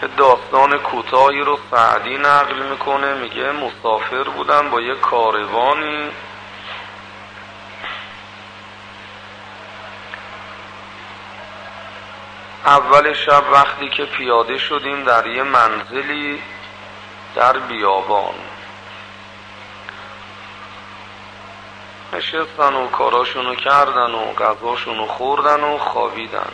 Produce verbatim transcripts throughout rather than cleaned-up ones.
داستان کوتاهی رو سعدی نقل میکنه. میگه مسافر بودن با یه کاروانی، اول شب وقتی که پیاده شدیم در یه منزلی در بیابان، نشستن و کاراشونو کردن و غذاشونو خوردن و خوابیدن.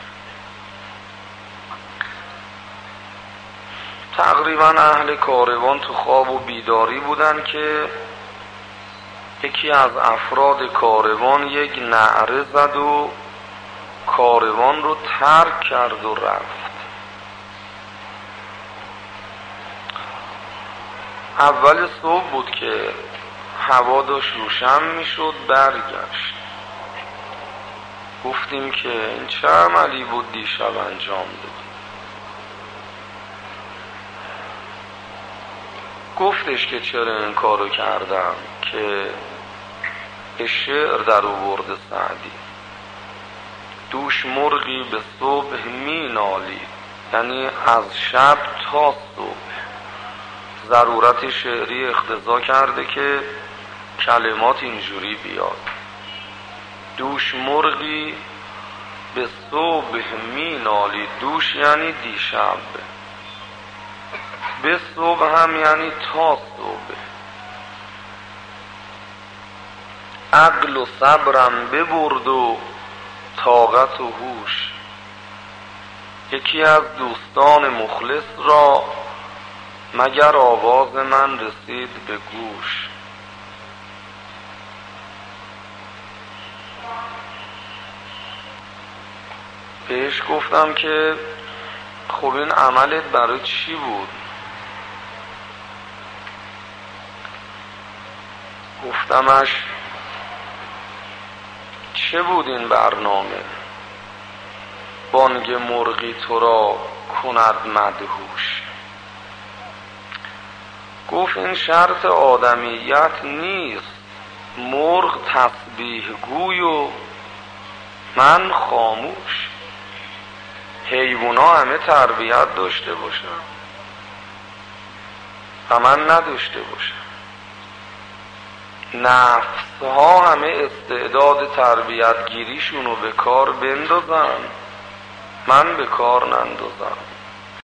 تقریبا اهل کاروان تو خواب و بیداری بودن که یکی از افراد کاروان یک نعره زد و کاروان رو ترک کرد و رفت. اول صبح بود که هوا داشت روشن میشد، برگشت. گفتیم که این چه عملی بود دیشب انجام داد؟ گفتش که چرا این کارو کردم، که به شعر در آورد سعدی: دوش مرغی به صبح می نالید، یعنی از شب تا صبح. ضرورت شعری اقتضا کرده که کلمات اینجوری بیاد: دوش مرغی به صبح می نالید. دوش یعنی دیشب، به صبح هم یعنی تا صبح. عقل و صبرم ببرد و طاقت و هوش. یکی از دوستان مخلص را مگر آواز من رسید به گوش. بهش گفتم که خب این عملت برای چی بود؟ گفتمش چه بود این برنامه؟ بانگ مرغی تو را کند مدهوش. گفت این شرط آدمیت نیست، مرغ تسبیح گوی و من خاموش. حیوونا همه تربیت داشته باشن و من نداشته باشم. نفس ها همه استعداد تربیت گیریشونو به کار بندازن، من به کار نندازم.